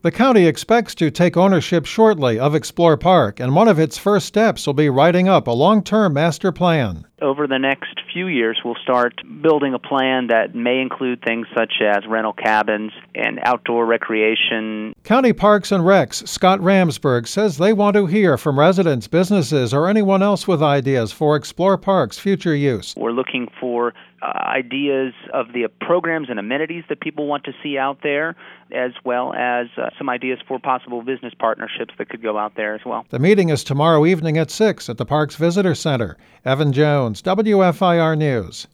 The county expects to take ownership shortly of Explore Park, and one of its first steps will be writing up a long-term master plan. Over the next few years, we'll start building a plan that may include things such as rental cabins and outdoor recreation. County Parks and Recs Scott Ramsberg says they want to hear from residents, businesses, or anyone else with ideas for Explore Park's future use. We're looking for ideas of the programs and amenities that people want to see out there, as well as some ideas for possible business partnerships that could go out there as well. The meeting is tomorrow evening at 6 at the Parks Visitor Center. Evan Jones, WFIR News.